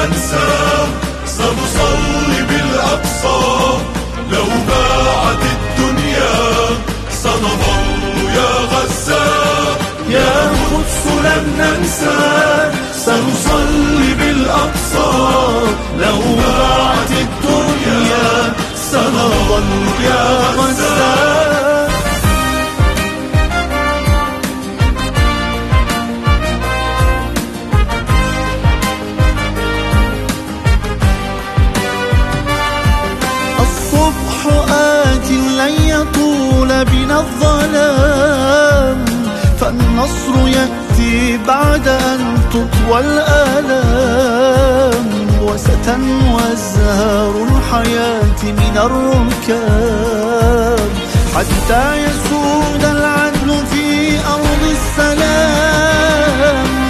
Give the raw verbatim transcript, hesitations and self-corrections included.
ننسى، سنصلي بالأقصى لو باعت الدنيا، سنظل يا غزة يا قدس لن ننسى، سنصلي بالأقصى لو باعت الدنيا، سنظل يا غزة. الصبح آت لن يطول بنا الظلام، فالنصر يأتي بعد أن تطوى الآلام، وستنوى الزهر الحياة من الركام، حتى يسود العدل في أرض السلام.